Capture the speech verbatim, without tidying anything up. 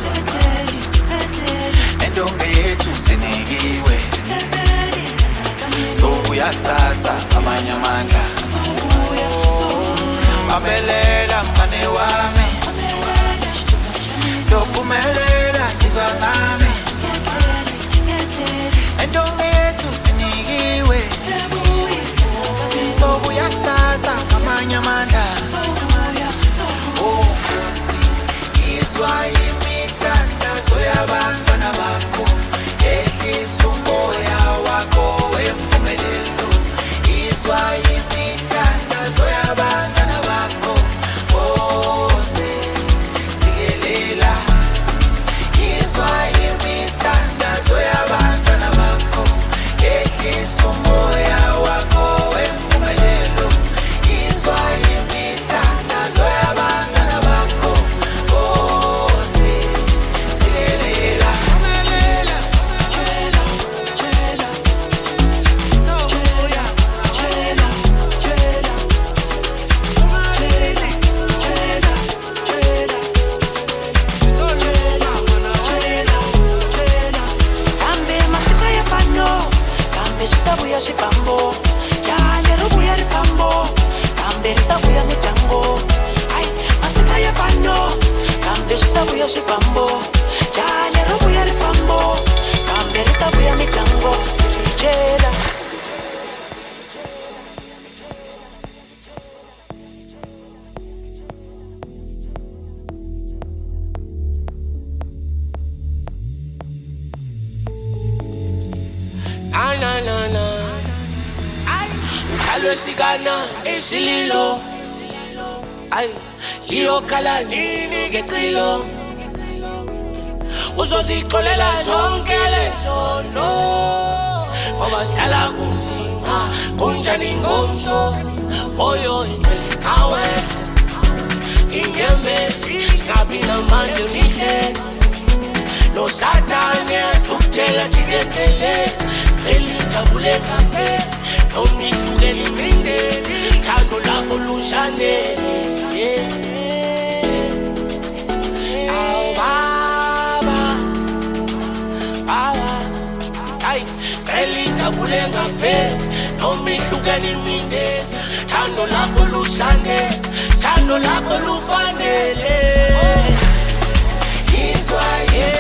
endonge yethu sinikiwe sobuya kusasa amanye amandla abelela mngane wami sophumelela izwa ngami endonge yethu sinikiwe sobuya kusasa amanye amandla oh izwa imithandazo yabantwana bakho ehlisa umoya wakho wempumelelo izwa imithandazo yabantwana bakho bose sikelela izwa imithandazo yabantwana bakho ehlisa umoya wakho wempumelelo izwa imithandazo yabantwana bakho bose sikelela Buya shipambo, jane rubuya ripambo, kambe buya mitango. Ay, masika ya fano, kambe buya shipambo, jane rubuya ripambo, kambe buya mitango. Chela. Na na na na. Alwesigana isililo ay liyo kala nini ngecilo uzozixolela zonke lezono ngoba sihlala kunzima kunjani ngomso moyo awe ingemezi singabi namandla nihle no satani athukutela jiketele sicela kape Only to get him in there, Tano la Olushane. Oh, Baba, Baba, ay, Elita Bulenga Pe, Only to get him in there, Tano la Olushane, Tano la Olufane. Israel.